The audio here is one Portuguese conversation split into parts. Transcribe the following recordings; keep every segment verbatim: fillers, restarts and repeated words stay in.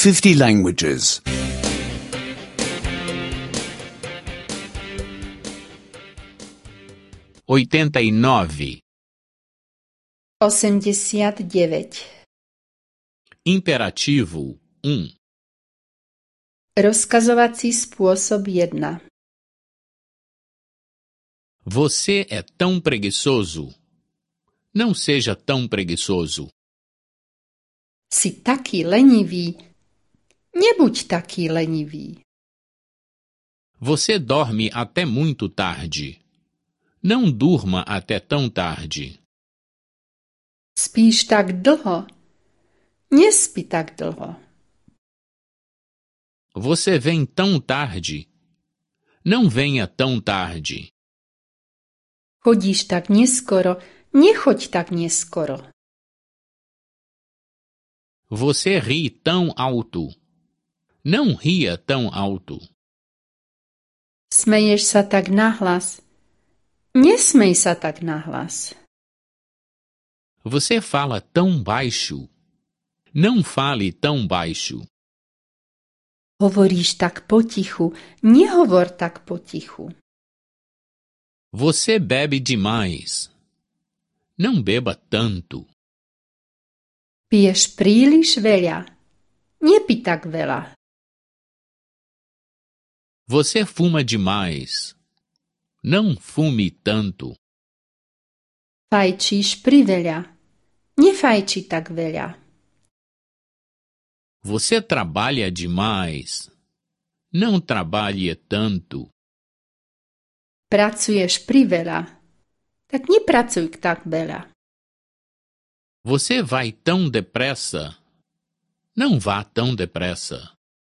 fifty languages. oitenta e nove. osemdesiat deväť. Imperativo um. Rozkazovací spôsob jedna. Você é tão preguiçoso. Não seja tão preguiçoso. Si taký lenivý. Nebuď taký lenivý. Você dorme até muito tarde. Não durma até tão tarde. Spíš tak dlho. Nespí tak dlho. Você vem tão tarde. Não venha tão tarde. Chodíš tak neskoro. Nechoď tak neskoro. Você ri tão alto. Não ria tão alto. Smeješ sa tak nahlas. Nesmej sa tak nahlas. Você fala tão baixo. Não fale tão baixo. Hovoríš tak potichu. Nehovor tak potichu. Você bebe demais. Não beba tanto. Piješ príliš veľa. Nepí tak veľa. Você fuma demais. Não fume tanto. Fajčíš priveľa. Nefajči tak veľa. Você trabalha demais. Não trabalhe tanto. Pracuješ priveľa. Tak nepracuj tak veľa. Você vai tão depressa. Não vá tão depressa.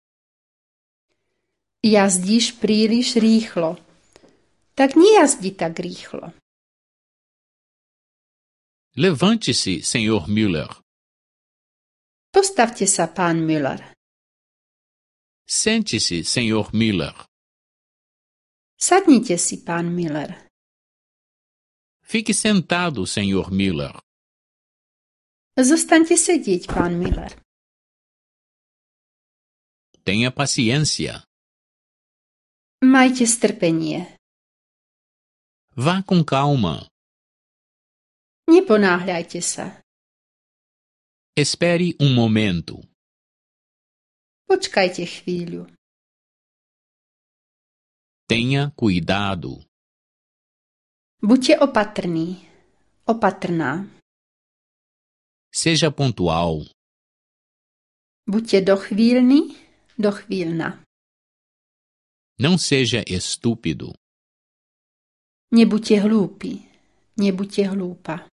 Jazdíš príliš rýchlo. Tak nejazdi tak rýchlo. Levante-se, senhor Müller. Postavte sa, pán Müller. Sente-se, senhor Müller. Sadnite si, pán Müller. Fique sentado, senhor Müller. Zostaňte sedieť, pán Müller. Tenha paciência. Majte strpenie. Vá com calma. Neponáhľajte sa. Espere um momento. Počkajte chvíľu. Tenha cuidado. Buďte opatrní. Opatrná. Seja pontual. Buďte dochvíľni. Dochvíľna. Não seja estúpido. Nebuďte hlúpi. Nebuďte hlúpa.